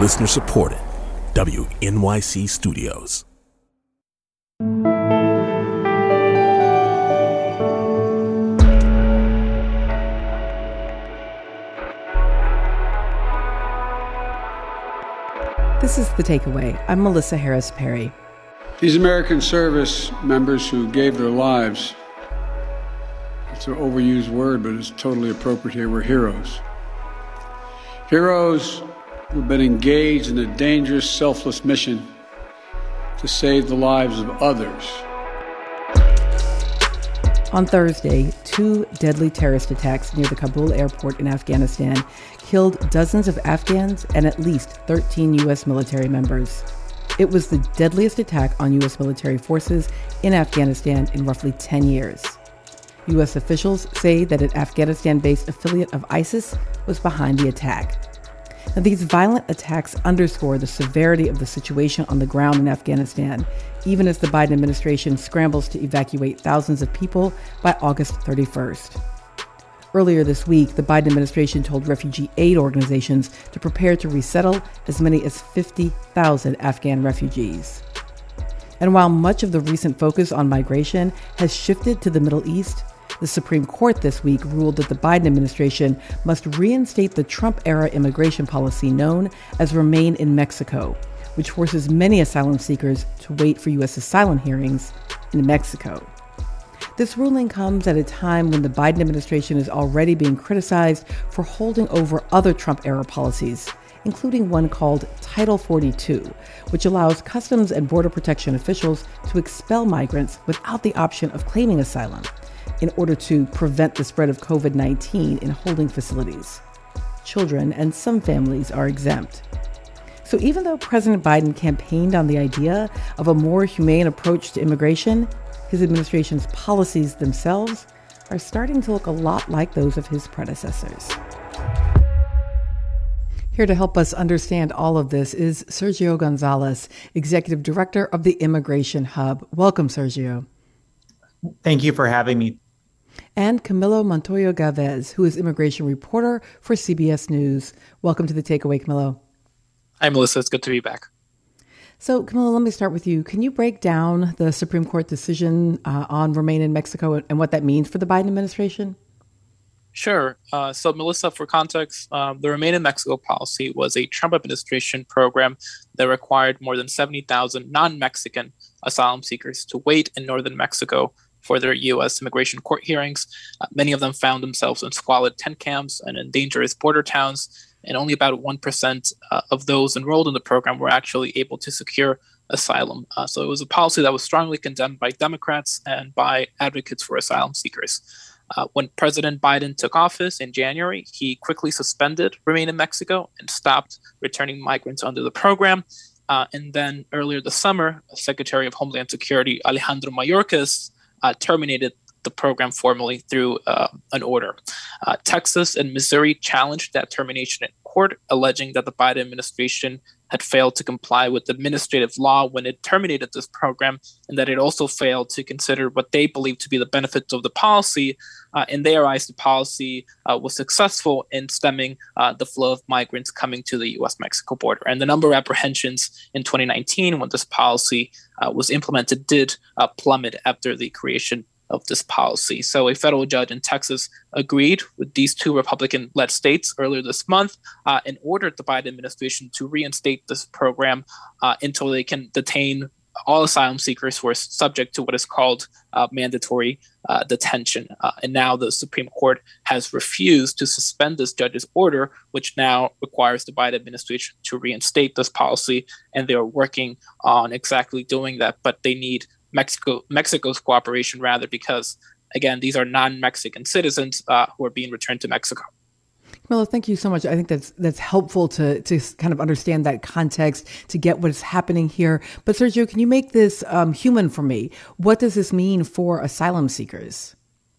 Listener supported. WNYC Studios. This is The Takeaway. I'm Melissa Harris Perry. These American service members who gave their lives, it's an overused word, but it's totally appropriate here, were heroes. Heroes who've been engaged in a dangerous, selfless mission to save the lives of others. On Thursday, 2 deadly terrorist attacks near the Kabul airport in Afghanistan killed dozens of Afghans and at least 13 U.S. military members. It was the deadliest attack on U.S. military forces in Afghanistan in roughly 10 years. U.S. officials say that an Afghanistan-based affiliate of ISIS was behind the attack. Now, these violent attacks underscore the severity of the situation on the ground in Afghanistan, even as the Biden administration scrambles to evacuate thousands of people by August 31st. Earlier this week, the Biden administration told refugee aid organizations to prepare to resettle as many as 50,000 Afghan refugees. And while much of the recent focus on migration has shifted to the Middle East, the Supreme Court this week ruled that the Biden administration must reinstate the Trump-era immigration policy known as Remain in Mexico, which forces many asylum seekers to wait for U.S. asylum hearings in Mexico. This ruling comes at a time when the Biden administration is already being criticized for holding over other Trump-era policies, including one called Title 42, which allows Customs and Border Protection officials to expel migrants without the option of claiming asylum in order to prevent the spread of COVID-19 in holding facilities. Children and some families are exempt. So even though President Biden campaigned on the idea of a more humane approach to immigration, his administration's policies themselves are starting to look a lot like those of his predecessors. Here to help us understand all of this is Sergio Gonzalez, Executive Director of the Immigration Hub. Welcome, Sergio. Thank you for having me. And Camilo Montoya Gavez, who is immigration reporter for CBS News. Welcome to The Takeaway, Camilo. Hi, Melissa. It's good to be back. So, Camilo, let me start with you. Can you break down the Supreme Court decision on Remain in Mexico and what that means for the Biden administration? Sure. So, Melissa, for context, the Remain in Mexico policy was a Trump administration program that required more than 70,000 non-Mexican asylum seekers to wait in northern Mexico for their U.S. immigration court hearings. Many of them found themselves in squalid tent camps and in dangerous border towns, and only about 1% of those enrolled in the program were actually able to secure asylum. So it was a policy that was strongly condemned by Democrats and by advocates for asylum seekers. When President Biden took office in January, he quickly suspended Remain in Mexico and stopped returning migrants under the program. And then earlier this summer, Secretary of Homeland Security Alejandro Mayorkas terminated the program formally through an order. Texas and Missouri challenged that termination in court, alleging that the Biden administration had failed to comply with administrative law when it terminated this program, and that it also failed to consider what they believed to be the benefits of the policy. In their eyes, the policy was successful in stemming the flow of migrants coming to the U.S.-Mexico border. And the number of apprehensions in 2019 when this policy was implemented did plummet after the creation of this policy. So a federal judge in Texas agreed with these 2 Republican-led states earlier this month and ordered the Biden administration to reinstate this program until they can detain all asylum seekers who are subject to what is called mandatory detention. And now the Supreme Court has refused to suspend this judge's order, which now requires the Biden administration to reinstate this policy. And they are working on exactly doing that, but they need Mexico's cooperation rather, because again, these are non-Mexican citizens who are being returned to Mexico. Camilo, thank you so much. I think that's helpful to kind of understand that context, to get what is happening here. But Sergio, can you make this human for me? What does this mean for asylum seekers?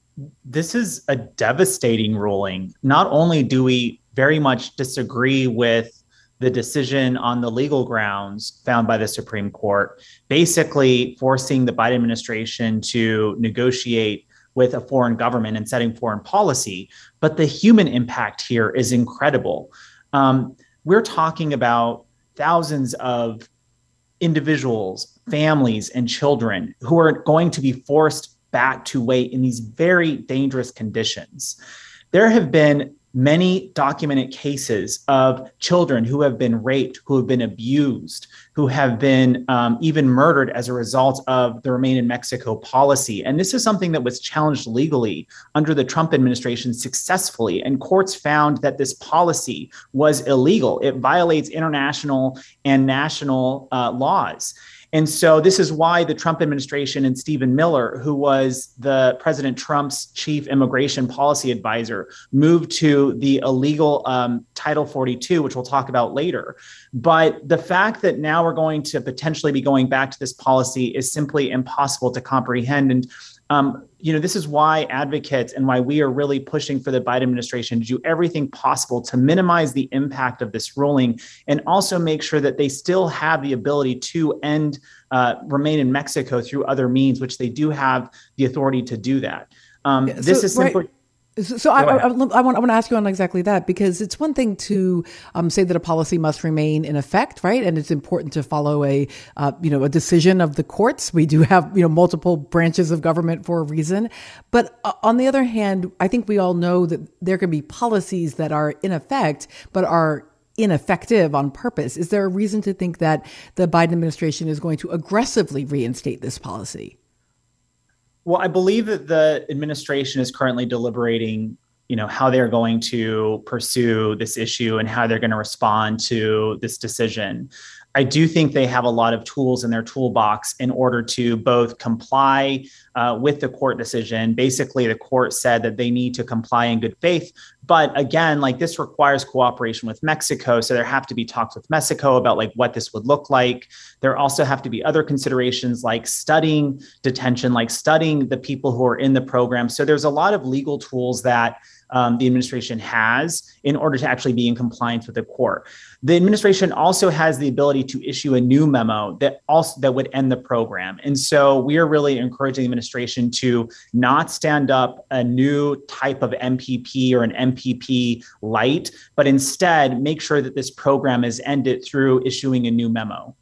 This is a devastating ruling. Not only do we very much disagree with the decision on the legal grounds found by the Supreme Court, basically forcing the Biden administration to negotiate with a foreign government and setting foreign policy. But the human impact here is incredible. We're talking about thousands of individuals, families, and children who are going to be forced back to wait in these very dangerous conditions. There have been many documented cases of children who have been raped, who have been abused, who have been even murdered as a result of the Remain in Mexico policy. And this is something that was challenged legally under the Trump administration successfully. And courts found that this policy was illegal. It violates international and national laws. And so this is why the Trump administration and Stephen Miller, who was the President Trump's chief immigration policy advisor, moved to the illegal Title 42, which we'll talk about later. But the fact that now we're going to potentially be going back to this policy is simply impossible to comprehend. And this is why advocates and why we are really pushing for the Biden administration to do everything possible to minimize the impact of this ruling and also make sure that they still have the ability to end Remain in Mexico through other means, which they do have the authority to do that. This is simply... Right. So I want to ask you on exactly that, because it's one thing to say that a policy must remain in effect, right? And it's important to follow a decision of the courts. We do have, multiple branches of government for a reason. But on the other hand, I think we all know that there can be policies that are in effect, but are ineffective on purpose. Is there a reason to think that the Biden administration is going to aggressively reinstate this policy? Well, I believe that the administration is currently deliberating, how they're going to pursue this issue and how they're going to respond to this decision. I do think they have a lot of tools in their toolbox in order to both comply with the court decision. Basically, the court said that they need to comply in good faith. But again, this requires cooperation with Mexico. So there have to be talks with Mexico about what this would look like. There also have to be other considerations like studying detention, like studying the people who are in the program. So there's a lot of legal tools that the administration has in order to actually be in compliance with the court. The administration also has the ability to issue a new memo that would end the program. And so we are really encouraging the administration to not stand up a new type of MPP or an MPP light, but instead make sure that this program is ended through issuing a new memo.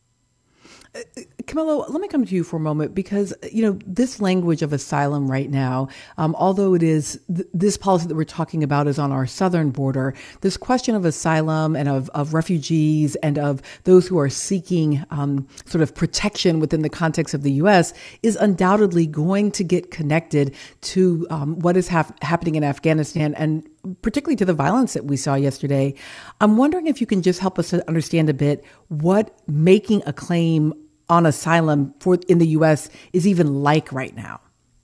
Camilo, let me come to you for a moment, because, this language of asylum right now, although it is this policy that we're talking about is on our southern border, this question of asylum and of refugees and of those who are seeking sort of protection within the context of the U.S. is undoubtedly going to get connected to what is happening in Afghanistan, and particularly to the violence that we saw yesterday. I'm wondering if you can just help us to understand a bit what making a claim on asylum in the U.S. is even like right now.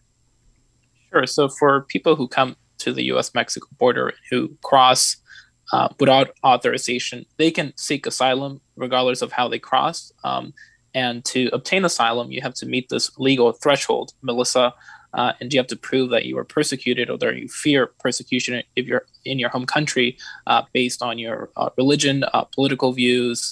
Sure. So for people who come to the U.S.-Mexico border who cross without authorization, they can seek asylum regardless of how they cross. And to obtain asylum, you have to meet this legal threshold, Melissa, and you have to prove that you are persecuted or that you fear persecution if you're in your home country based on your religion, political views,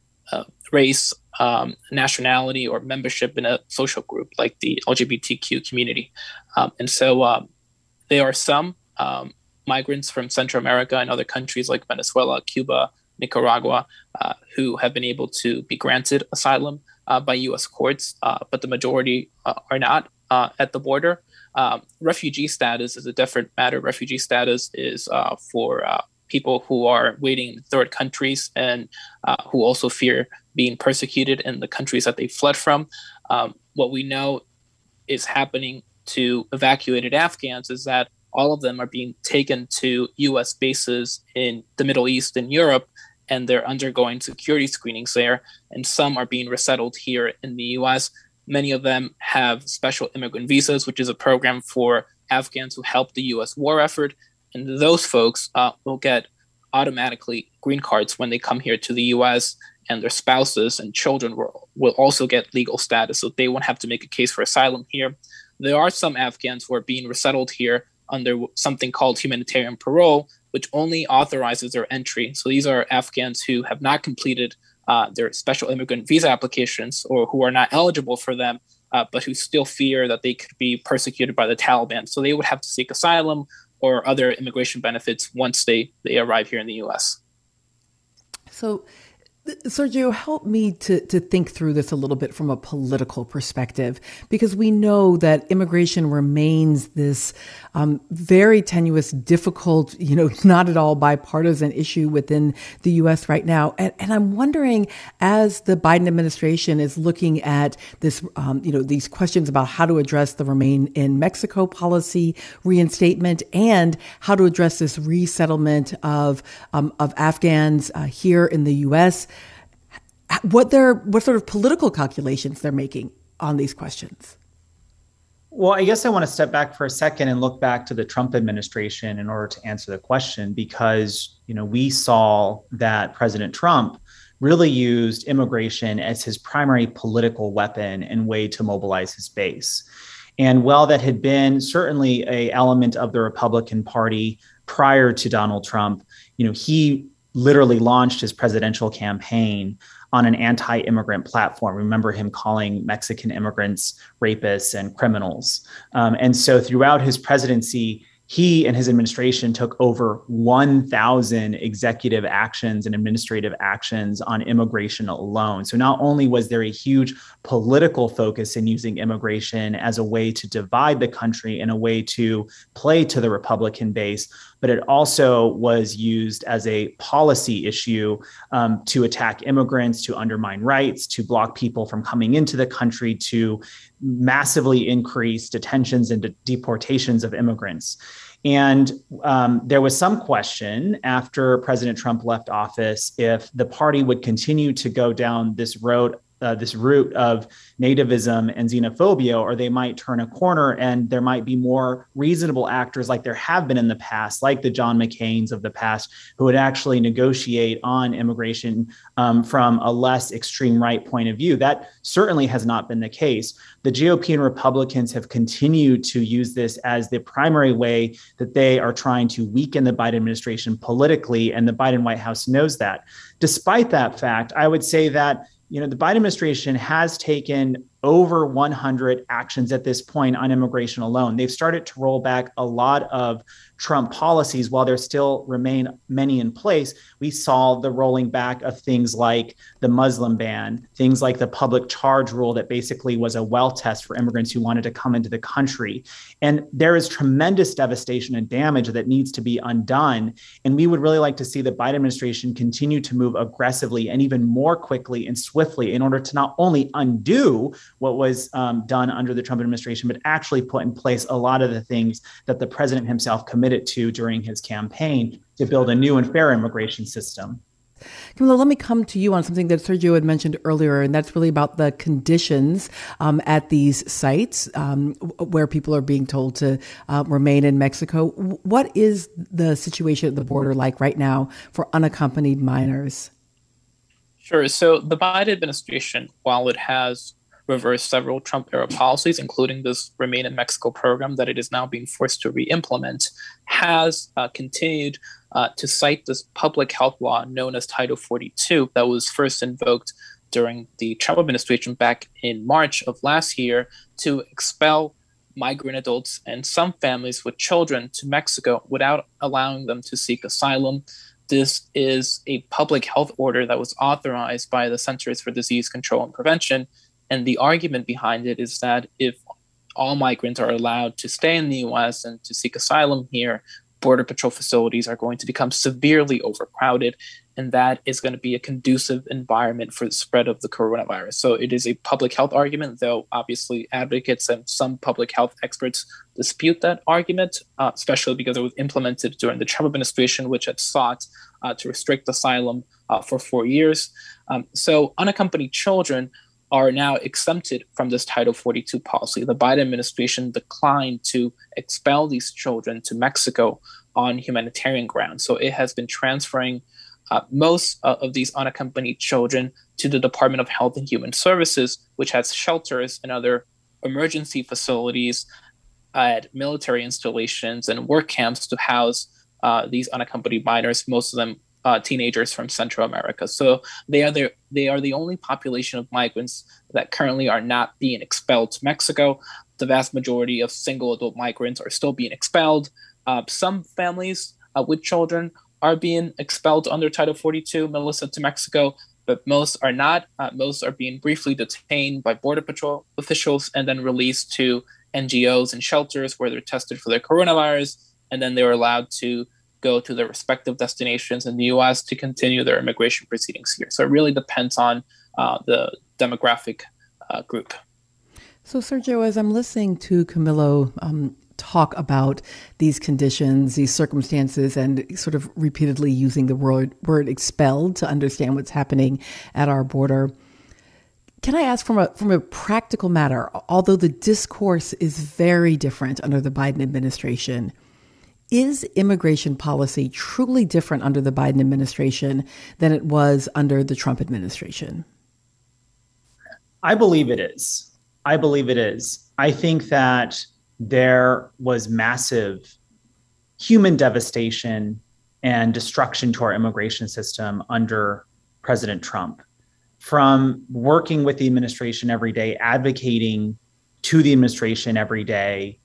race, nationality, or membership in a social group like the LGBTQ community. And so there are some migrants from Central America and other countries like Venezuela, Cuba, Nicaragua, who have been able to be granted asylum by U.S. courts, but the majority are not at the border. Refugee status is a different matter. Refugee status is for people who are waiting in third countries and who also fear being persecuted in the countries that they fled from. What we know is happening to evacuated Afghans is that all of them are being taken to U.S. bases in the Middle East and Europe, and they're undergoing security screenings there. And some are being resettled here in the U.S. Many of them have special immigrant visas, which is a program for Afghans who help the U.S. war effort. And those folks will get automatically green cards when they come here to the U.S., and their spouses and children will also get legal status, so they won't have to make a case for asylum here. There are some Afghans who are being resettled here under something called humanitarian parole, which only authorizes their entry. So these are Afghans who have not completed their special immigrant visa applications or who are not eligible for them, but who still fear that they could be persecuted by the Taliban. So they would have to seek asylum or other immigration benefits once they arrive here in the U.S. So Sergio, help me to think through this a little bit from a political perspective, because we know that immigration remains this very tenuous, difficult, not at all bipartisan issue within the U.S. right now. And I'm wondering, as the Biden administration is looking at this, these questions about how to address the Remain in Mexico policy reinstatement and how to address this resettlement of Afghans here in the U.S., what sort of political calculations they're making on these questions. Well, I guess I want to step back for a second and look back to the Trump administration in order to answer the question, because, we saw that President Trump really used immigration as his primary political weapon and way to mobilize his base. And while that had been certainly an element of the Republican Party prior to Donald Trump, he literally launched his presidential campaign on an anti-immigrant platform. Remember him calling Mexican immigrants rapists and criminals. And so throughout his presidency, he and his administration took over 1,000 executive actions and administrative actions on immigration alone. So not only was there a huge political focus in using immigration as a way to divide the country and a way to play to the Republican base, but it also was used as a policy issue to attack immigrants, to undermine rights, to block people from coming into the country, to massively increase detentions and deportations of immigrants. And there was some question after President Trump left office if the party would continue to go down this route of nativism and xenophobia, or they might turn a corner and there might be more reasonable actors like there have been in the past, like the John McCains of the past, who would actually negotiate on immigration from a less extreme right point of view. That certainly has not been the case. The GOP and Republicans have continued to use this as the primary way that they are trying to weaken the Biden administration politically, and the Biden White House knows that. Despite that fact, I would say that the Biden administration has taken over 100 actions at this point on immigration alone. They've started to roll back a lot of Trump policies. While there still remain many in place, we saw the rolling back of things like the Muslim ban, things like the public charge rule that basically was a well test for immigrants who wanted to come into the country. And there is tremendous devastation and damage that needs to be undone. And we would really like to see the Biden administration continue to move aggressively and even more quickly and swiftly in order to not only undo what was done under the Trump administration, but actually put in place a lot of the things that the president himself committed to during his campaign to build a new and fair immigration system. Camilo, let me come to you on something that Sergio had mentioned earlier, and that's really about the conditions at these sites where people are being told to remain in Mexico. What is the situation at the border like right now for unaccompanied minors? Sure. So the Biden administration, while it has reversed several Trump-era policies, including this Remain in Mexico program that it is now being forced to re-implement, has continued to cite this public health law known as Title 42 that was first invoked during the Trump administration back in March of last year to expel migrant adults and some families with children to Mexico without allowing them to seek asylum. This is a public health order that was authorized by the Centers for Disease Control and Prevention. And the argument behind it is that if all migrants are allowed to stay in the U.S. and to seek asylum here, Border Patrol facilities are going to become severely overcrowded, and that is going to be a conducive environment for the spread of the coronavirus. So it is a public health argument, though obviously advocates and some public health experts dispute that argument, especially because it was implemented during the Trump administration, which had sought to restrict asylum for 4 years. So unaccompanied children are now exempted from this Title 42 policy. The Biden administration declined to expel these children to Mexico on humanitarian grounds. So it has been transferring most of these unaccompanied children to the Department of Health and Human Services, which has shelters and other emergency facilities at military installations and work camps to house these unaccompanied minors, most of them teenagers from Central America. So they are the only population of migrants that currently are not being expelled to Mexico. The vast majority of single adult migrants are still being expelled. Some families with children are being expelled under Title 42, Melissa, to Mexico. but most are not. Most are being briefly detained by Border Patrol officials and then released to NGOs and shelters where they're tested for their coronavirus, and then they're allowed to go to their respective destinations in the U.S. to continue their immigration proceedings here. So it really depends on the demographic group. So, Sergio, as I'm listening to Camilo talk about these conditions, these circumstances, and sort of repeatedly using the word expelled to understand what's happening at our border, can I ask from a practical matter, although the discourse is very different under the Biden administration, is immigration policy truly different under the Biden administration than it was under the Trump administration? I believe it is. I think that there was massive human devastation and destruction to our immigration system under President Trump. From working with the administration every day, advocating to the administration every day,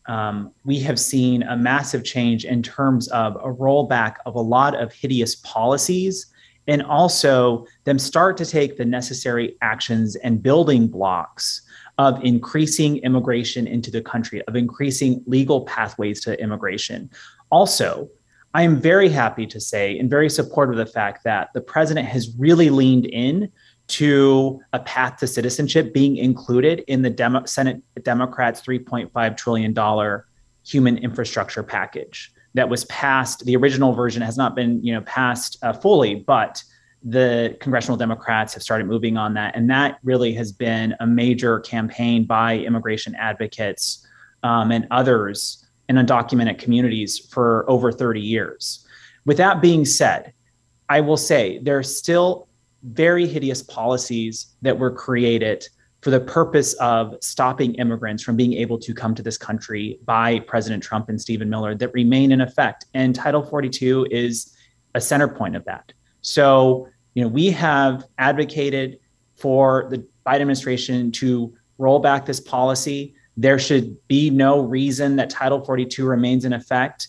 we have seen a massive change in terms of a rollback of a lot of hideous policies, and also them start to take the necessary actions and building blocks of increasing immigration into the country, of increasing legal pathways to immigration. Also, I am very happy to say and very supportive of the fact that the president has really leaned in to a path to citizenship being included in the Senate Democrats' $3.5 trillion human infrastructure package that was passed. The original version has not been, passed fully, but the congressional Democrats have started moving on that. And that really has been a major campaign by immigration advocates and others in undocumented communities for over 30 years. With that being said, I will say there are still very hideous policies that were created for the purpose of stopping immigrants from being able to come to this country by President Trump and Stephen Miller that remain in effect. And Title 42 is a center point of that. So, we have advocated for the Biden administration to roll back this policy. There should be no reason that Title 42 remains in effect.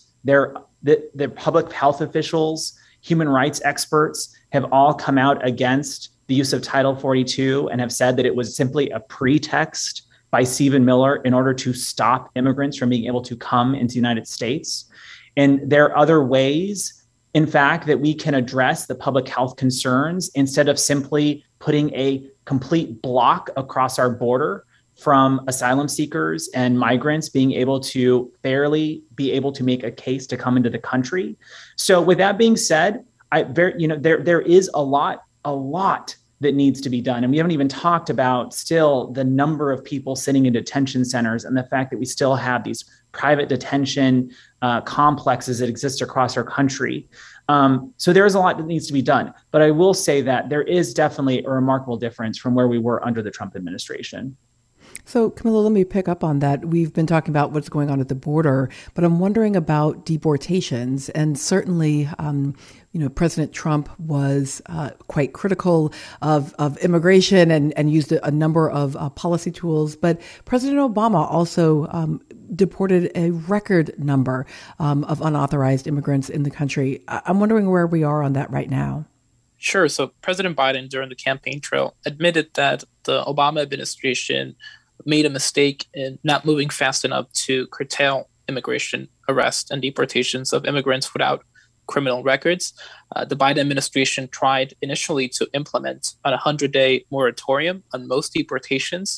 The public health officials, human rights experts have all come out against the use of Title 42 and have said that it was simply a pretext by Stephen Miller in order to stop immigrants from being able to come into the United States. And there are other ways, in fact, that we can address the public health concerns instead of simply putting a complete block across our border from asylum seekers and migrants being able to fairly be able to make a case to come into the country. So with that being said, there is a lot that needs to be done. And we haven't even talked about still the number of people sitting in detention centers and the fact that we still have these private detention complexes that exist across our country. So there is a lot that needs to be done. But I will say that there is definitely a remarkable difference from where we were under the Trump administration. So, Camilo, let me pick up on that. We've been talking about what's going on at the border, but I'm wondering about deportations. And certainly, President Trump was quite critical of immigration and used a number of policy tools. But President Obama also deported a record number of unauthorized immigrants in the country. I'm wondering where we are on that right now. Sure. So President Biden, during the campaign trail, admitted that the Obama administration made a mistake in not moving fast enough to curtail immigration arrests and deportations of immigrants without criminal records. The Biden administration tried initially to implement a 100-day moratorium on most deportations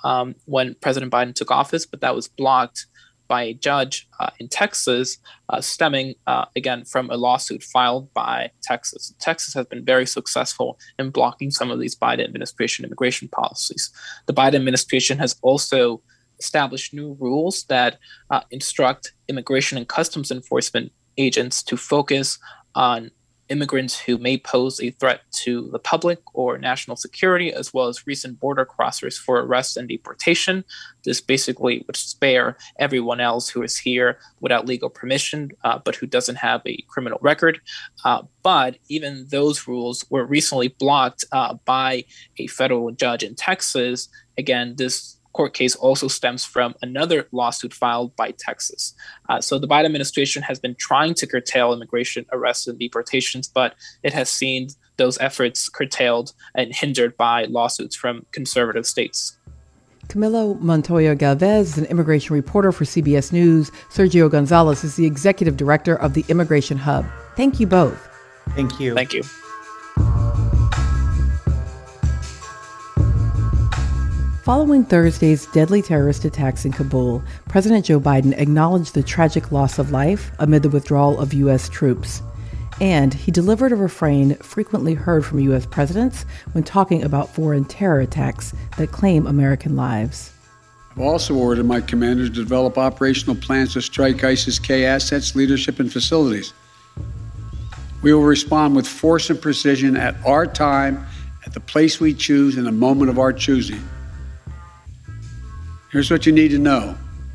when President Biden took office, but that was blocked by a judge in Texas, stemming, again, from a lawsuit filed by Texas. Texas has been very successful in blocking some of these Biden administration immigration policies. The Biden administration has also established new rules that instruct immigration and customs enforcement agents to focus on immigrants who may pose a threat to the public or national security, as well as recent border crossers for arrest and deportation. This basically would spare everyone else who is here without legal permission, but who doesn't have a criminal record. But even those rules were recently blocked by a federal judge in Texas. Again, this court case also stems from another lawsuit filed by Texas. So the Biden administration has been trying to curtail immigration arrests and deportations, but it has seen those efforts curtailed and hindered by lawsuits from conservative states. Camilo Montoya Galvez is an immigration reporter for CBS News. Sergio Gonzalez is the executive director of the Immigration Hub. Thank you both. Thank you. Thank you. Following Thursday's deadly terrorist attacks in Kabul, President Joe Biden acknowledged the tragic loss of life amid the withdrawal of U.S. troops. And he delivered a refrain frequently heard from U.S. presidents when talking about foreign terror attacks that claim American lives. I've also ordered my commanders to develop operational plans to strike ISIS-K assets, leadership, and facilities. We will respond with force and precision at our time, at the place we choose, in a moment of our choosing. Here's what you need to know.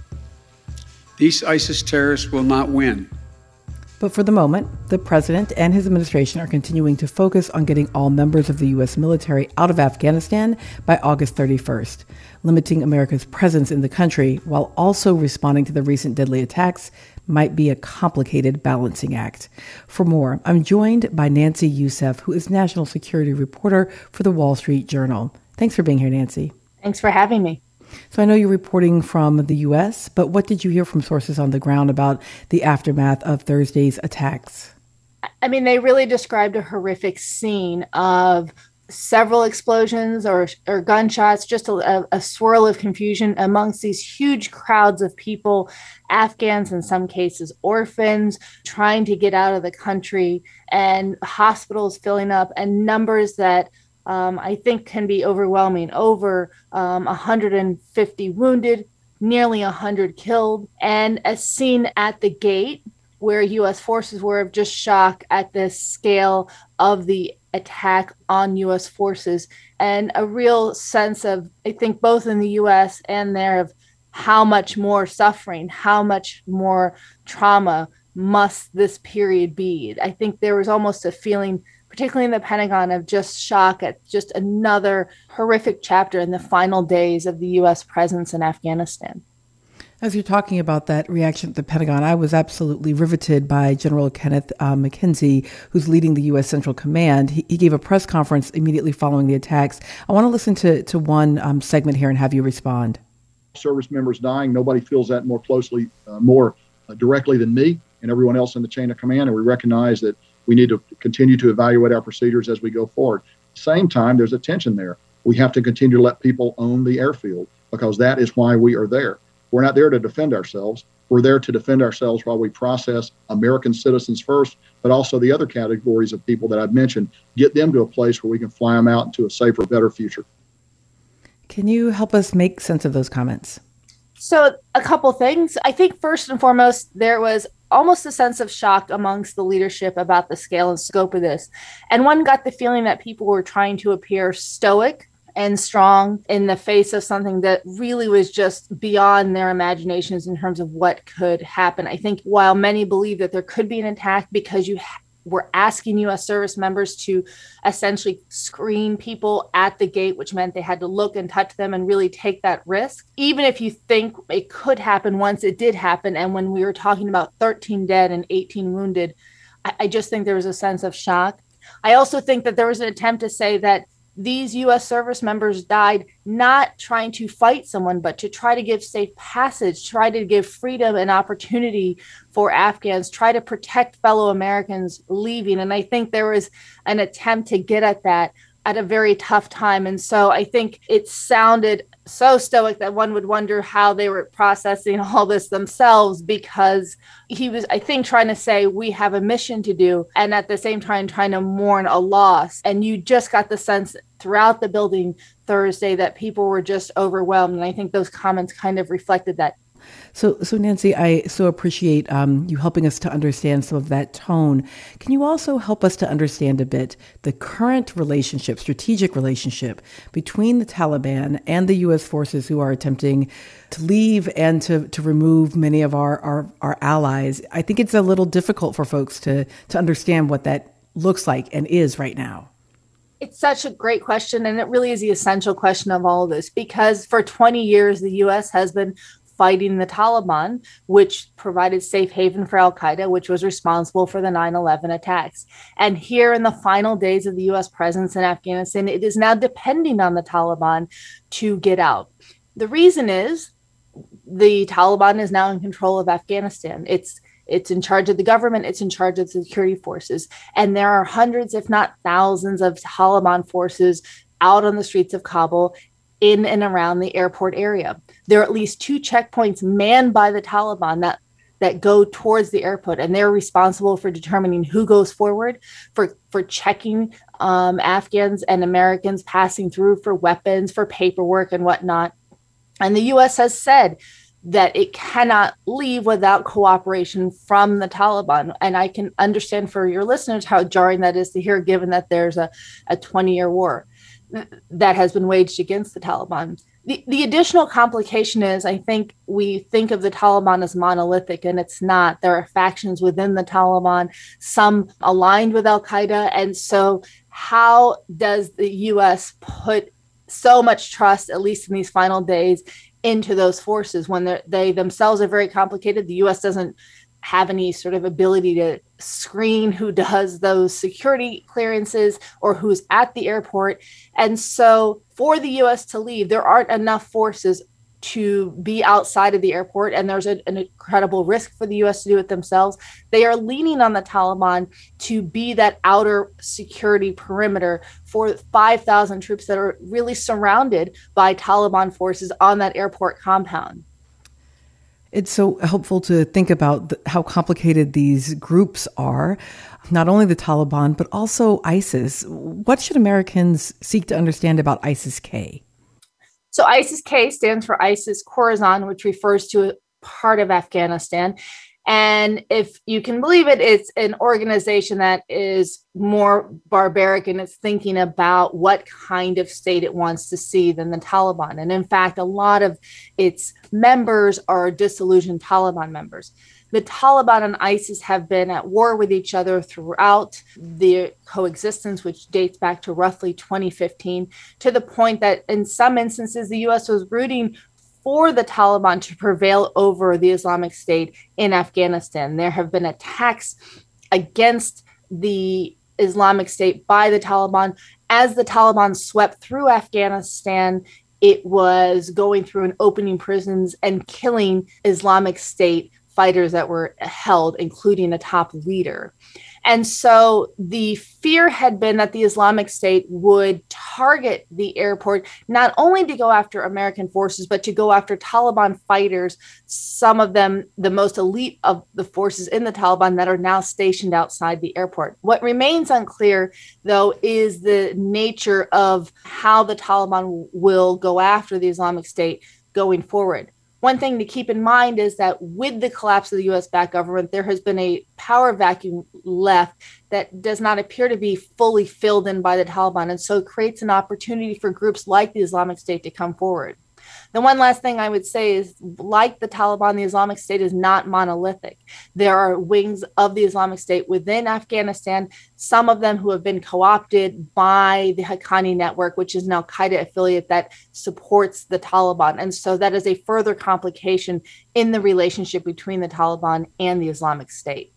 These ISIS terrorists will not win. But for the moment, the president and his administration are continuing to focus on getting all members of the U.S. military out of Afghanistan by August 31st, limiting America's presence in the country while also responding to the recent deadly attacks might be a complicated balancing act. For more, I'm joined by Nancy Youssef, who is national security reporter for the Wall Street Journal. Thanks for being here, Nancy. Thanks for having me. So I know you're reporting from the U.S., but what did you hear from sources on the ground about the aftermath of Thursday's attacks? I mean, they really described a horrific scene of several explosions or gunshots, just a swirl of confusion amongst these huge crowds of people, Afghans, in some cases orphans, trying to get out of the country, and hospitals filling up, and numbers that I think can be overwhelming. Over 150 wounded, nearly 100 killed, and a scene at the gate where U.S. forces were of just shock at the scale of the attack on U.S. forces, and a real sense of, I think, both in the U.S. and there, of how much more suffering, how much more trauma must this period be. I think there was almost a feeling, particularly in the Pentagon, of just shock at just another horrific chapter in the final days of the U.S. presence in Afghanistan. As you're talking about that reaction at the Pentagon, I was absolutely riveted by General Kenneth McKenzie, who's leading the U.S. Central Command. He gave a press conference immediately following the attacks. I want to listen to one segment here and have you respond. Service members dying, nobody feels that more closely, more directly than me and everyone else in the chain of command, and we recognize that we need to continue to evaluate our procedures as we go forward. At the same time, there's a tension there. We have to continue to let people own the airfield, because that is why we are there. We're not there to defend ourselves. We're there to defend ourselves while we process American citizens first, but also the other categories of people that I've mentioned, get them to a place where we can fly them out into a safer, better future. Can you help us make sense of those comments? So a couple things. I think first and foremost, there was almost a sense of shock amongst the leadership about the scale and scope of this. And one got the feeling that people were trying to appear stoic and strong in the face of something that really was just beyond their imaginations in terms of what could happen. I think while many believe that there could be an attack because you were asking U.S. service members to essentially screen people at the gate, which meant they had to look and touch them and really take that risk. Even if you think it could happen, once it did happen, and when we were talking about 13 dead and 18 wounded, I just think there was a sense of shock. I also think that there was an attempt to say that these U.S. service members died not trying to fight someone, but to try to give safe passage, try to give freedom and opportunity for Afghans, try to protect fellow Americans leaving. And I think there was an attempt to get at that at a very tough time. And so I think it sounded so stoic that one would wonder how they were processing all this themselves, because he was, I think, trying to say we have a mission to do, and at the same time trying to mourn a loss. And you just got the sense throughout the building Thursday that people were just overwhelmed. And I think those comments kind of reflected that. So Nancy, I so appreciate you helping us to understand some of that tone. Can you also help us to understand a bit the current relationship, strategic relationship between the Taliban and the U.S. forces who are attempting to leave and to remove many of our allies? I think it's a little difficult for folks to understand what that looks like and is right now. It's such a great question, and it really is the essential question of all of this, because for 20 years, the U.S. has been fighting the Taliban, which provided safe haven for al-Qaeda, which was responsible for the 9/11 attacks. And here in the final days of the U.S. presence in Afghanistan, it is now depending on the Taliban to get out. The reason is the Taliban is now in control of Afghanistan. It's in charge of the government. It's in charge of the security forces. And there are hundreds, if not thousands, of Taliban forces out on the streets of Kabul in and around the airport area. There are at least 2 checkpoints manned by the Taliban that go towards the airport, and they're responsible for determining who goes forward, for checking Afghans and Americans passing through for weapons, for paperwork and whatnot. And the U.S. has said that it cannot leave without cooperation from the Taliban. And I can understand for your listeners how jarring that is to hear, given that there's a 20-year war that has been waged against the Taliban. The additional complication is, I think we think of the Taliban as monolithic, and it's not. There are factions within the Taliban, some aligned with al-Qaeda. And so how does the U.S. put so much trust, at least in these final days, into those forces when they themselves are very complicated? The U.S. doesn't have any sort of ability to screen who does those security clearances or who's at the airport. And so for the U.S. to leave, there aren't enough forces to be outside of the airport, and there's an incredible risk for the U.S. to do it themselves. They are leaning on the Taliban to be that outer security perimeter for 5,000 troops that are really surrounded by Taliban forces on that airport compound. It's so helpful to think about how complicated these groups are, not only the Taliban, but also ISIS. What should Americans seek to understand about ISIS-K? So ISIS-K stands for ISIS Khorasan, which refers to a part of Afghanistan. And if you can believe it, it's an organization that is more barbaric in its thinking about what kind of state it wants to see than the Taliban. And in fact, a lot of its members are disillusioned Taliban members. The Taliban and ISIS have been at war with each other throughout the coexistence, which dates back to roughly 2015, to the point that in some instances, the U.S. was rooting for the Taliban to prevail over the Islamic State in Afghanistan. There have been attacks against the Islamic State by the Taliban. As the Taliban swept through Afghanistan, it was going through and opening prisons and killing Islamic State fighters that were held, including a top leader. And so the fear had been that the Islamic State would target the airport, not only to go after American forces, but to go after Taliban fighters, some of them the most elite of the forces in the Taliban that are now stationed outside the airport. What remains unclear, though, is the nature of how the Taliban will go after the Islamic State going forward. One thing to keep in mind is that with the collapse of the U.S.-backed government, there has been a power vacuum left that does not appear to be fully filled in by the Taliban. And so it creates an opportunity for groups like the Islamic State to come forward. The one last thing I would say is, like the Taliban, the Islamic State is not monolithic. There are wings of the Islamic State within Afghanistan, some of them who have been co-opted by the Haqqani Network, which is an al-Qaeda affiliate that supports the Taliban. And so that is a further complication in the relationship between the Taliban and the Islamic State.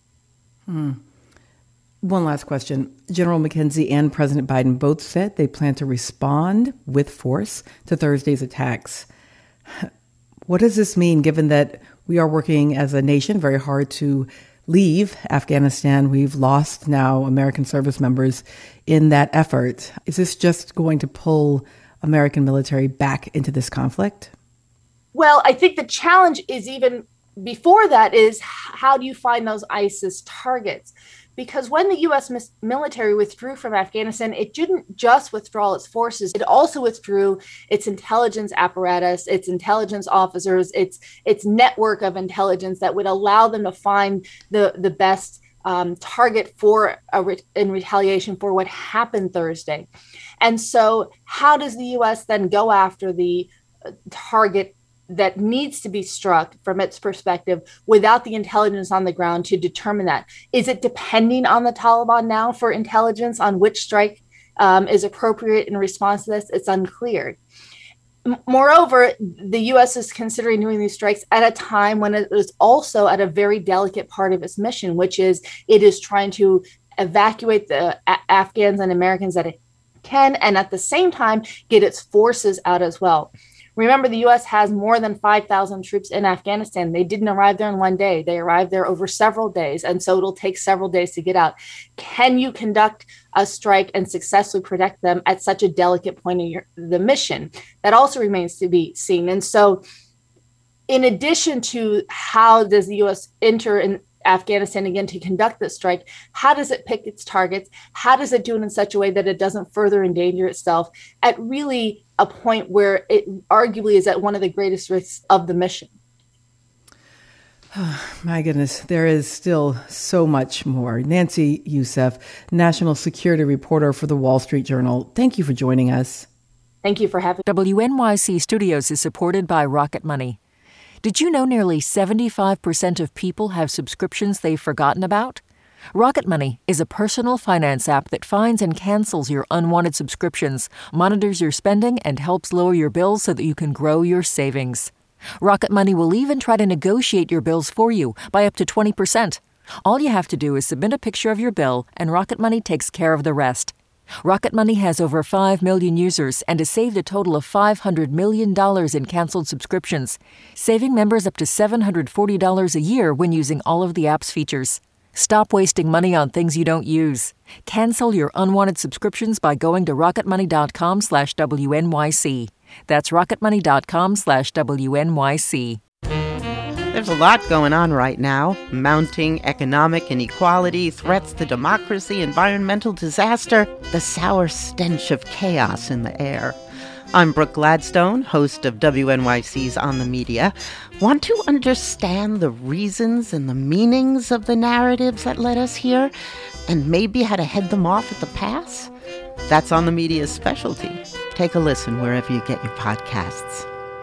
One last question. General McKenzie and President Biden both said they plan to respond with force to Thursday's attacks. What does this mean, given that we are working as a nation very hard to leave Afghanistan? We've lost now American service members in that effort. Is this just going to pull American military back into this conflict? Well, I think the challenge is even before that is, how do you find those ISIS targets? Because when the U.S. military withdrew from Afghanistan, it didn't just withdraw its forces. It also withdrew its intelligence apparatus, its intelligence officers, its network of intelligence that would allow them to find the best target for in retaliation for what happened Thursday. And so how does the U.S. then go after the target that needs to be struck from its perspective without the intelligence on the ground to determine that? Is it depending on the Taliban now for intelligence on which strike is appropriate in response to this? It's unclear. Moreover, the U.S. is considering doing these strikes at a time when it is also at a very delicate part of its mission, which is it is trying to evacuate the Afghans and Americans that it can, and at the same time, get its forces out as well. Remember, the U.S. has more than 5,000 troops in Afghanistan. They didn't arrive there in one day. They arrived there over several days, and so it'll take several days to get out. Can you conduct a strike and successfully protect them at such a delicate point in the mission? That also remains to be seen. And so in addition to how does the U.S. enter in Afghanistan again to conduct this strike, how does it pick its targets? How does it do it in such a way that it doesn't further endanger itself at really a point where it arguably is at one of the greatest risks of the mission? Oh, my goodness, there is still so much more. Nancy Youssef, national security reporter for the Wall Street Journal. Thank you for joining us. Thank you for having me. WNYC Studios is supported by Rocket Money. Did you know nearly 75% of people have subscriptions they've forgotten about? Rocket Money is a personal finance app that finds and cancels your unwanted subscriptions, monitors your spending, and helps lower your bills so that you can grow your savings. Rocket Money will even try to negotiate your bills for you by up to 20%. All you have to do is submit a picture of your bill, and Rocket Money takes care of the rest. Rocket Money has over 5 million users and has saved a total of $500 million in canceled subscriptions, saving members up to $740 a year when using all of the app's features. Stop wasting money on things you don't use. Cancel your unwanted subscriptions by going to rocketmoney.com/WNYC. That's rocketmoney.com/WNYC. There's a lot going on right now. Mounting economic inequality, threats to democracy, environmental disaster, the sour stench of chaos in the air. I'm Brooke Gladstone, host of WNYC's On the Media. Want to understand the reasons and the meanings of the narratives that led us here, and maybe how to head them off at the pass? That's On the Media's specialty. Take a listen wherever you get your podcasts.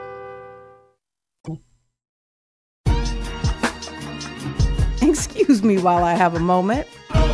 Excuse me while I have a moment.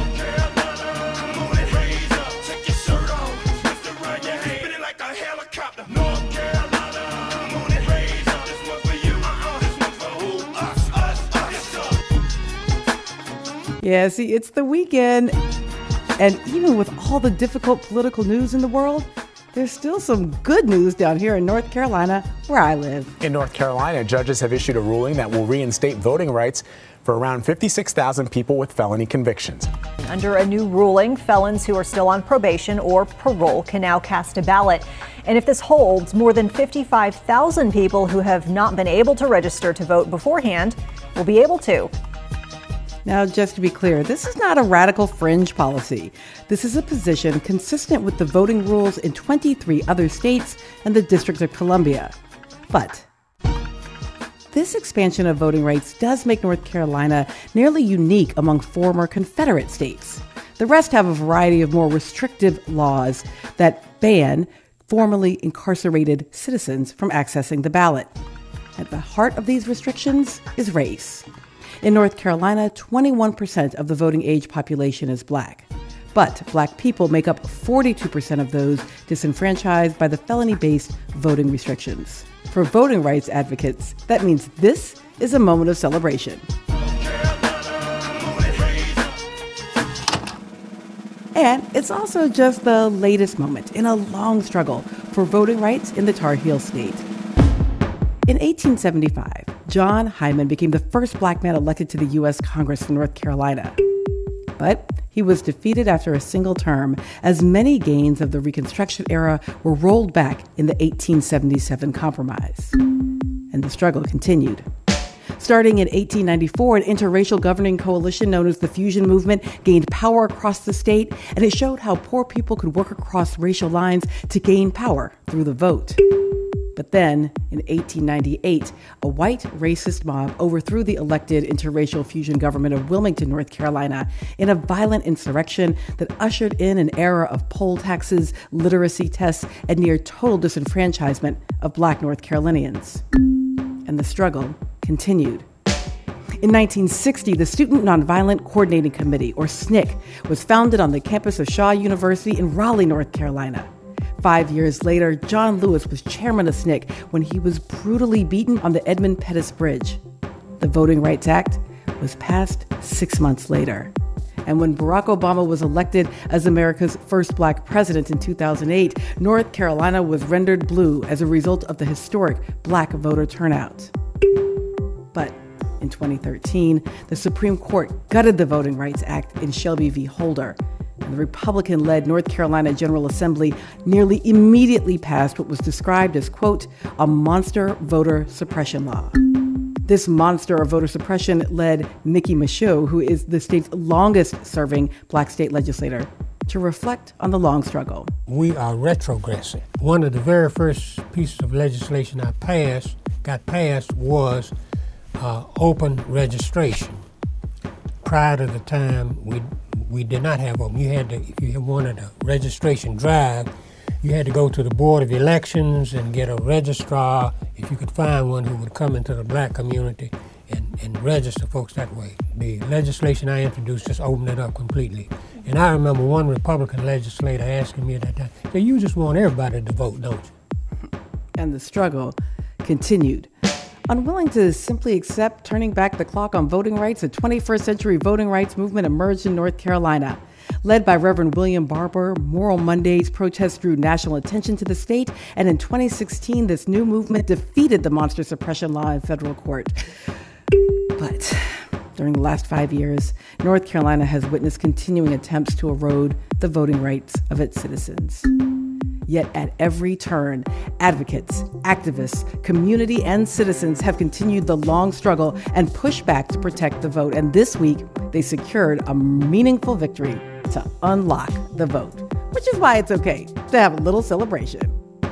Yeah, see, it's the weekend, and even with all the difficult political news in the world, there's still some good news down here in North Carolina, where I live. In North Carolina, judges have issued a ruling that will reinstate voting rights for around 56,000 people with felony convictions. Under a new ruling, felons who are still on probation or parole can now cast a ballot. And if this holds, more than 55,000 people who have not been able to register to vote beforehand will be able to. Now, just to be clear, this is not a radical fringe policy. This is a position consistent with the voting rules in 23 other states and the District of Columbia. But this expansion of voting rights does make North Carolina nearly unique among former Confederate states. The rest have a variety of more restrictive laws that ban formerly incarcerated citizens from accessing the ballot. At the heart of these restrictions is race. In North Carolina, 21% of the voting age population is black. But black people make up 42% of those disenfranchised by the felony-based voting restrictions. For voting rights advocates, that means this is a moment of celebration. And it's also just the latest moment in a long struggle for voting rights in the Tar Heel state. In 1875, John Hyman became the first black man elected to the U.S. Congress from North Carolina. But he was defeated after a single term, as many gains of the Reconstruction era were rolled back in the 1877 Compromise. And the struggle continued. Starting in 1894, an interracial governing coalition known as the Fusion Movement gained power across the state, and it showed how poor people could work across racial lines to gain power through the vote. But then, in 1898, a white racist mob overthrew the elected interracial fusion government of Wilmington, North Carolina, in a violent insurrection that ushered in an era of poll taxes, literacy tests, and near total disenfranchisement of black North Carolinians. And the struggle continued. In 1960, the Student Nonviolent Coordinating Committee, or SNCC, was founded on the campus of Shaw University in Raleigh, North Carolina. 5 years later, John Lewis was chairman of SNCC when he was brutally beaten on the Edmund Pettus Bridge. The Voting Rights Act was passed 6 months later. And when Barack Obama was elected as America's first black president in 2008, North Carolina was rendered blue as a result of the historic black voter turnout. But in 2013, the Supreme Court gutted the Voting Rights Act in Shelby v. Holder. And the Republican-led North Carolina General Assembly nearly immediately passed what was described as, quote, a monster voter suppression law. This monster of voter suppression led Mickey Michaud, who is the state's longest-serving black state legislator, to reflect on the long struggle. We are retrogressing. One of the very first pieces of legislation got passed was open registration. Prior to the time, we did not have open. You had to, if you wanted a registration drive, you had to go to the Board of Elections and get a registrar, if you could find one who would come into the black community and register folks that way. The legislation I introduced just opened it up completely. And I remember one Republican legislator asking me at that time, so you just want everybody to vote, don't you? And the struggle continued. Unwilling to simply accept turning back the clock on voting rights, a 21st century voting rights movement emerged in North Carolina. Led by Reverend William Barber, Moral Mondays protests drew national attention to the state, and in 2016, this new movement defeated the monster suppression law in federal court. But during the last 5 years, North Carolina has witnessed continuing attempts to erode the voting rights of its citizens. Yet at every turn, advocates, activists, community, and citizens have continued the long struggle and push back to protect the vote. And this week, they secured a meaningful victory to unlock the vote, which is why it's okay to have a little celebration.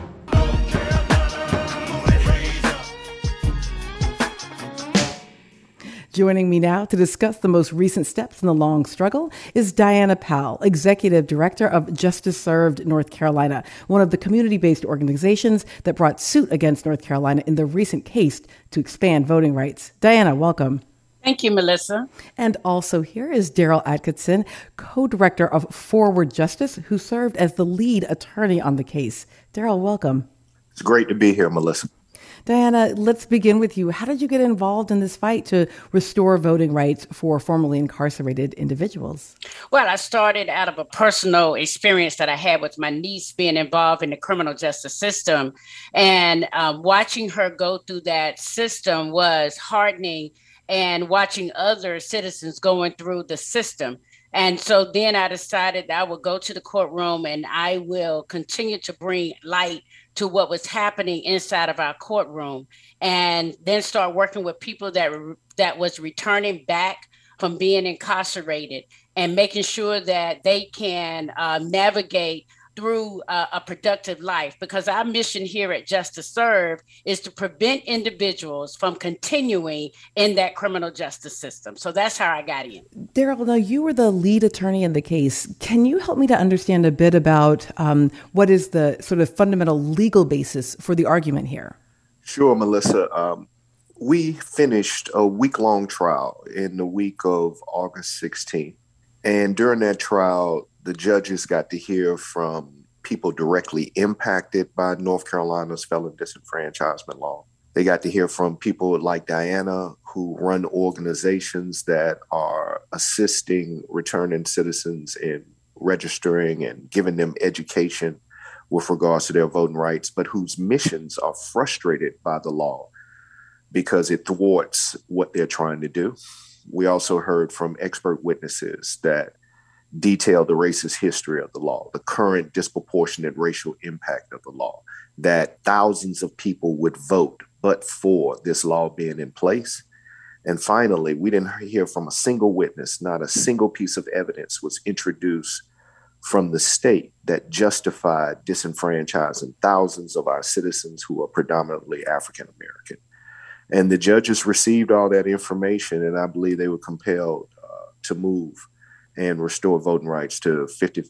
Joining me now to discuss the most recent steps in the long struggle is Diana Powell, Executive Director of Justice Served North Carolina, one of the community-based organizations that brought suit against North Carolina in the recent case to expand voting rights. Diana, welcome. Thank you, Melissa. And also here is Daryl Atkinson, co-director of Forward Justice, who served as the lead attorney on the case. Daryl, welcome. It's great to be here, Melissa. Diana, let's begin with you. How did you get involved in this fight to restore voting rights for formerly incarcerated individuals? Well, I started out of a personal experience that I had with my niece being involved in the criminal justice system. And watching her go through that system was heartening, and watching other citizens going through the system. And so then I decided that I would go to the courtroom and I will continue to bring light to what was happening inside of our courtroom, and then start working with people that was returning back from being incarcerated and making sure that they can navigate through a productive life, because our mission here at Justice Served is to prevent individuals from continuing in that criminal justice system. So that's how I got in. Daryl, now you were the lead attorney in the case. Can you help me to understand a bit about what is the sort of fundamental legal basis for the argument here? Sure, Melissa. We finished a week-long trial in the week of August 16th. And during that trial, the judges got to hear from people directly impacted by North Carolina's felon disenfranchisement law. They got to hear from people like Diana, who run organizations that are assisting returning citizens in registering and giving them education with regards to their voting rights, but whose missions are frustrated by the law because it thwarts what they're trying to do. We also heard from expert witnesses that detail the racist history of the law, the current disproportionate racial impact of the law, that thousands of people would vote but for this law being in place. And finally, we didn't hear from a single witness, not a single piece of evidence was introduced from the state that justified disenfranchising thousands of our citizens who are predominantly African American. And the judges received all that information, and I believe they were compelled to move and restore voting rights to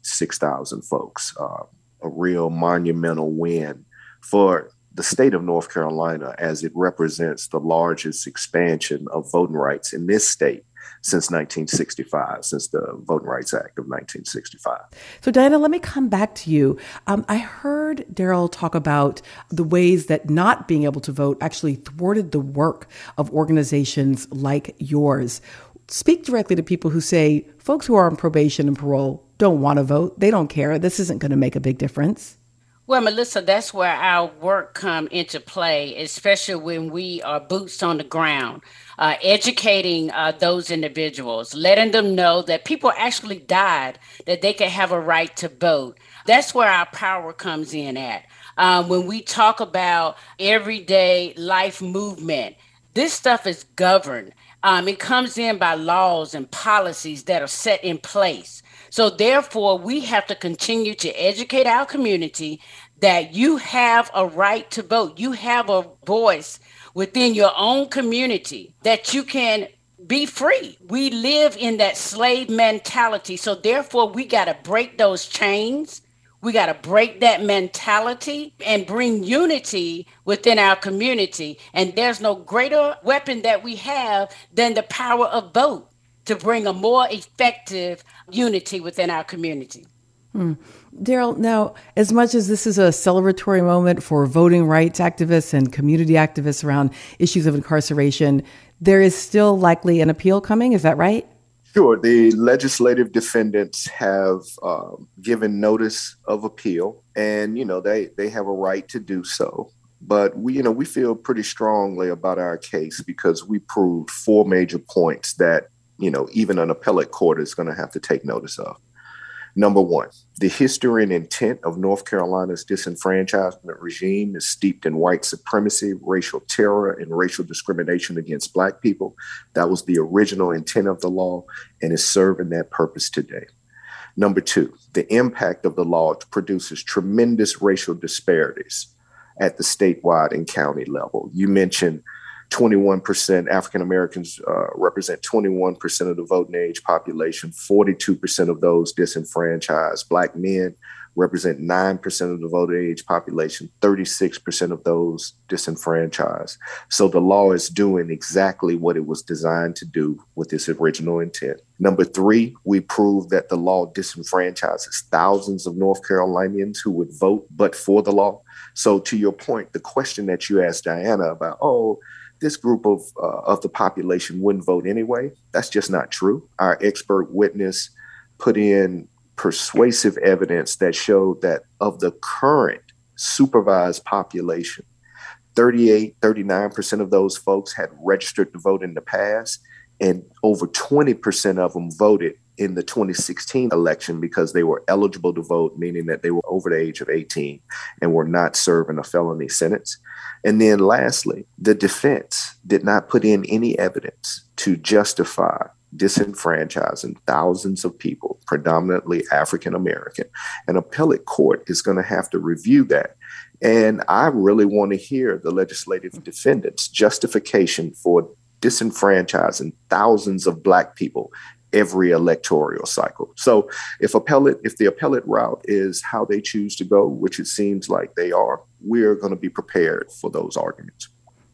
56,000 folks, a real monumental win for the state of North Carolina, as it represents the largest expansion of voting rights in this state since 1965, since the Voting Rights Act of 1965. So, Diana, let me come back to you. I heard Daryl talk about the ways that not being able to vote actually thwarted the work of organizations like yours. Speak directly to people who say folks who are on probation and parole don't want to vote. They don't care. This isn't going to make a big difference. Well, Melissa, that's where our work come into play, especially when we are boots on the ground, educating those individuals, letting them know that people actually died, that they can have a right to vote. That's where our power comes in at. When we talk about everyday life movement, this stuff is governed. It comes in by laws and policies that are set in place. So therefore, we have to continue to educate our community that you have a right to vote. You have a voice within your own community, that you can be free. We live in that slave mentality. So therefore, we got to break those chains. We got to break that mentality and bring unity within our community. And there's no greater weapon that we have than the power of vote to bring a more effective unity within our community. Daryl, now, as much as this is a celebratory moment for voting rights activists and community activists around issues of incarceration, there is still likely an appeal coming. Is that right? Sure. The legislative defendants have given notice of appeal, and, they have a right to do so. But we feel pretty strongly about our case because we proved 4 major points that, even an appellate court is going to have to take notice of. Number 1, the history and intent of North Carolina's disenfranchisement regime is steeped in white supremacy, racial terror, and racial discrimination against Black people. That was the original intent of the law and is serving that purpose today. Number 2, the impact of the law produces tremendous racial disparities at the statewide and county level. You mentioned 21% African Americans represent 21% of the voting age population, 42% of those disenfranchised. Black men represent 9% of the voting age population, 36% of those disenfranchised. So the law is doing exactly what it was designed to do with its original intent. Number 3, we proved that the law disenfranchises thousands of North Carolinians who would vote but for the law. So to your point, the question that you asked Diana about, this group of the population wouldn't vote anyway, that's just not true. Our expert witness put in persuasive evidence that showed that of the current supervised population, 39% of those folks had registered to vote in the past, and over 20% of them voted in the 2016 election because they were eligible to vote, meaning that they were over the age of 18 and were not serving a felony sentence. And then lastly, the defense did not put in any evidence to justify disenfranchising thousands of people, predominantly African American. An appellate court is going to have to review that. And I really want to hear the legislative defendants' justification for disenfranchising thousands of Black people every electoral cycle. So if the appellate route is how they choose to go, which it seems like they are, we're going to be prepared for those arguments.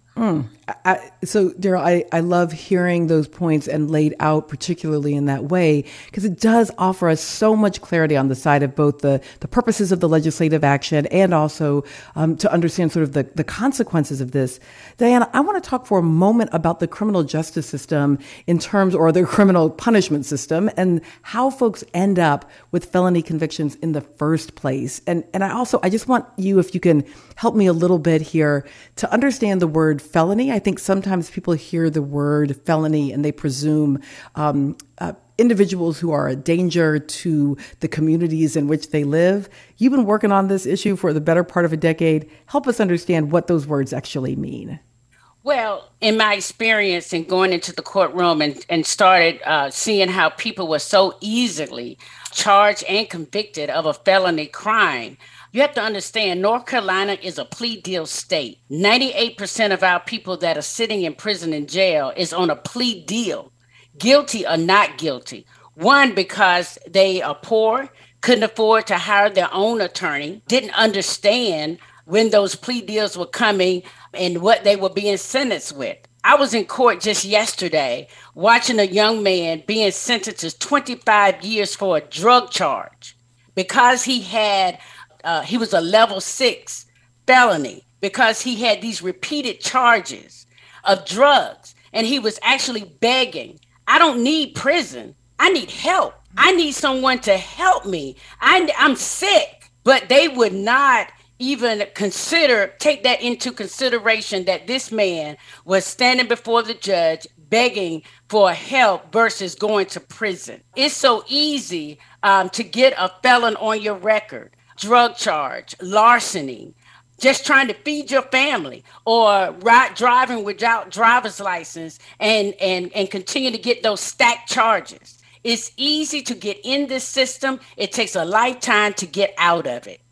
So, Daryl, I love hearing those points and laid out particularly in that way, because it does offer us so much clarity on the side of both the purposes of the legislative action and also to understand sort of the consequences of this. Diana, I want to talk for a moment about the criminal justice system or the criminal punishment system and how folks end up with felony convictions in the first place. And I just want you, if you can help me a little bit here, to understand the word felony. I think sometimes people hear the word felony and they presume individuals who are a danger to the communities in which they live. You've been working on this issue for the better part of a decade. Help us understand what those words actually mean. Well, in my experience in going into the courtroom and started seeing how people were so easily charged and convicted of a felony crime, you have to understand North Carolina is a plea deal state. 98% of our people that are sitting in prison and jail is on a plea deal, guilty or not guilty. One, because they are poor, couldn't afford to hire their own attorney, didn't understand when those plea deals were coming and what they were being sentenced with. I was in court just yesterday watching a young man being sentenced to 25 years for a drug charge because he was a level 6 felony, because he had these repeated charges of drugs, and he was actually begging, I don't need prison. I need help. I need someone to help me. I'm sick. But they would not even take that into consideration, that this man was standing before the judge begging for help versus going to prison. It's so easy to get a felon on your record, drug charge, larceny, just trying to feed your family, or driving without driver's license and continue to get those stacked charges. It's easy to get in this system. It takes a lifetime to get out of it.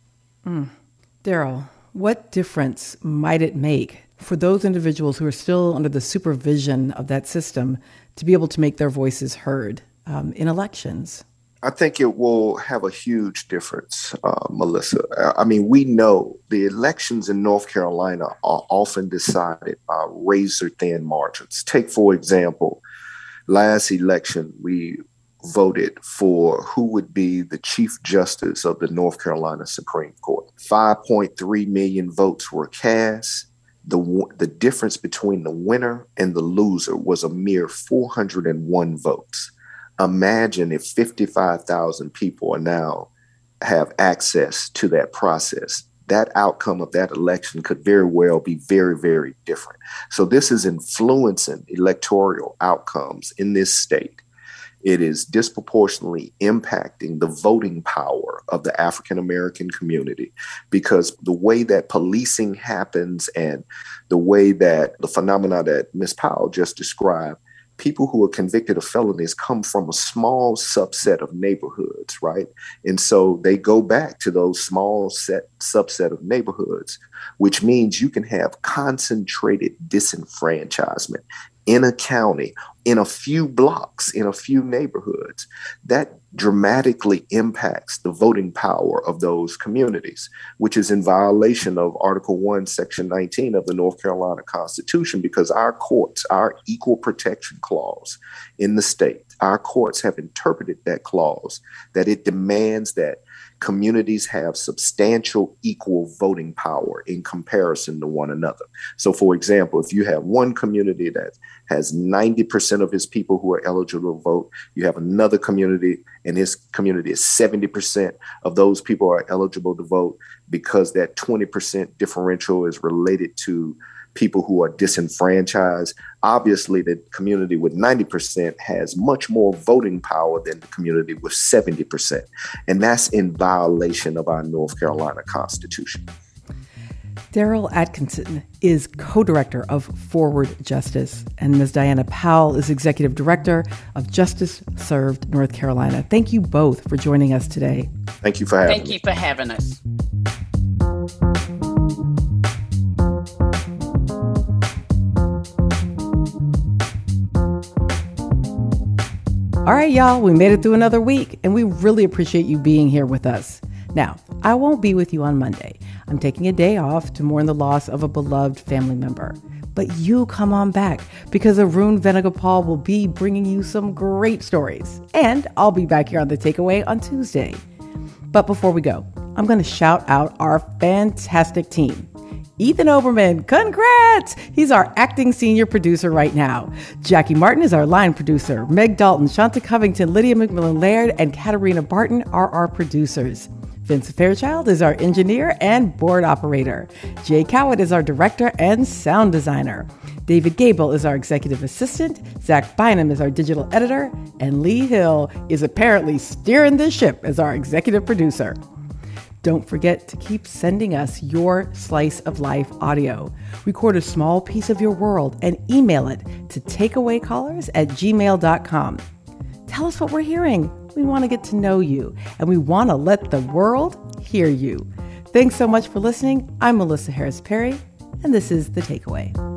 Daryl, what difference might it make for those individuals who are still under the supervision of that system to be able to make their voices heard in elections? I think it will have a huge difference, Melissa. I mean, we know the elections in North Carolina are often decided by razor-thin margins. Take, for example, last election, we voted for who would be the Chief Justice of the North Carolina Supreme Court. 5.3 million votes were cast. The difference between the winner and the loser was a mere 401 votes. Imagine if 55,000 people now have access to that process. That outcome of that election could very well be very, very different. So this is influencing electoral outcomes in this state. It is disproportionately impacting the voting power of the African-American community, because the way that policing happens and the way that the phenomena that Ms. Powell just described, people who are convicted of felonies come from a small subset of neighborhoods, right? And so they go back to those small subset of neighborhoods, which means you can have concentrated disenfranchisement in a county, in a few blocks, in a few neighborhoods. That dramatically impacts the voting power of those communities, which is in violation of Article 1, Section 19 of the North Carolina Constitution, because our courts, our equal protection clause in the state, our courts have interpreted that clause that it demands that communities have substantial equal voting power in comparison to one another. So, for example, if you have one community that has 90% of its people who are eligible to vote, you have another community, and this community is 70% of those people are eligible to vote, because that 20% differential is related to people who are disenfranchised. Obviously, the community with 90% has much more voting power than the community with 70%. And that's in violation of our North Carolina Constitution. Daryl Atkinson is co-director of Forward Justice, and Ms. Diana Powell is executive director of Justice Served North Carolina. Thank you both for joining us today. Thank you for having us. Thank you for having us. All right, y'all, we made it through another week, and we really appreciate you being here with us. Now, I won't be with you on Monday. I'm taking a day off to mourn the loss of a beloved family member. But you come on back, because Arun Venugopal will be bringing you some great stories. And I'll be back here on The Takeaway on Tuesday. But before we go, I'm going to shout out our fantastic team. Ethan Oberman, congrats! He's our acting senior producer right now. Jackie Martin is our line producer. Meg Dalton, Shanta Covington, Lydia McMillan-Laird, and Katarina Barton are our producers. Vince Fairchild is our engineer and board operator. Jay Cowett is our director and sound designer. David Gable is our executive assistant. Zach Bynum is our digital editor. And Lee Hill is apparently steering the ship as our executive producer. Don't forget to keep sending us your slice of life audio. Record a small piece of your world and email it to takeawaycallers@gmail.com. Tell us what we're hearing. We want to get to know you, and we want to let the world hear you. Thanks so much for listening. I'm Melissa Harris Perry, and this is The Takeaway.